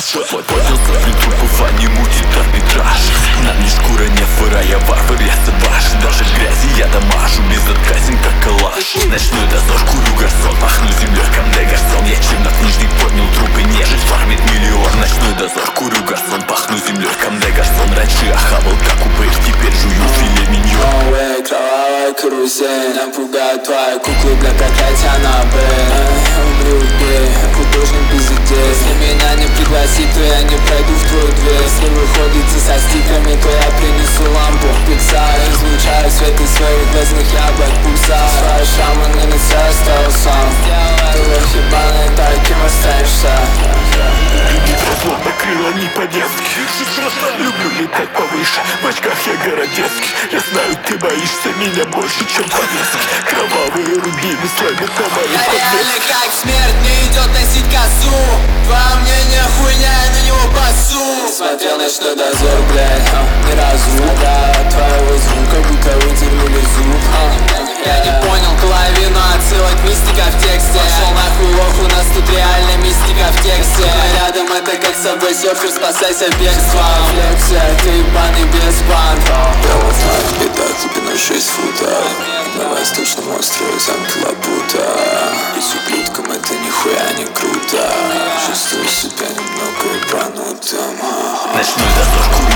Поднял сотни трупов, а не мутит арбитраж. На мне шкура не фыра, я варвар, я сабаш. Даже в грязи я дамажу, безотказен как калаш. Ночной дозор, курю гарсон, пахну землей, камне гарсон. Я чернокнижник, поднял трупы, нежить, фармит миллион. Ночной дозор, курю гарсон, пахну землей, камне гарсон. Раньше я хавал как упырь, теперь жую филе миньон. Кровавая карусель, нам пугает твои куклы, бля, опять она, умри, убей, художник без идей. Если меня не пригласит, то я не пройду в твою дверь. Если выходите со стиками, то я принесу лампу пицца. Излучаю свет из своих глазных яблок пульса. Свои шрамы на лице оставил сам. Ты лох ебаный, таким останешься. Любить словно крыло не по-детски. Люблю летать повыше, в очках я городецкий. Я знаю, ты боишься меня больше, чем повестки. Кровавые рубины славят на моей Я подвеске. реально как смерть, мне идет носить косу. Твое мнение хуйня, я на него пасу. Смотрел ночной дозор, блядь, ни разу. Страдаю от твоего звука, будто выдернули зуб. Я не понял половину отсылок, мистика в тексте. Пошел нахуй лох, у нас тут реально мистика в тексте. Рядом это как собой серфер, спасайся бегством. Флексия, ты ебаный без банка. Прямо в моих бедах, глубиной 6 футов. На восточном острове замки Лабута. Быть ублюдком это нихуя не круто. Чувствую себя немного ебанутым. Ночной дозор,